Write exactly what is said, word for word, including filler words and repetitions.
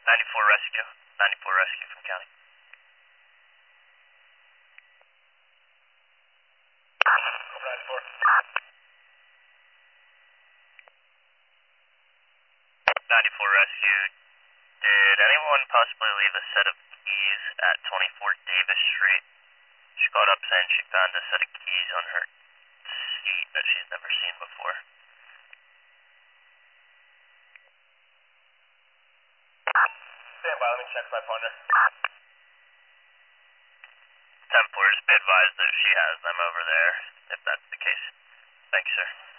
ninety-four rescue. ninety-four rescue from county. Over ninety-four. ninety-four rescue. Did anyone possibly leave a set of keys at twenty-four Davis Street? She called up saying she found a set of keys on her seat that she's never seen before. Stand by, let me check my partner. ten four, just be advised that she has them over there, if that's the case. Thank you, sir.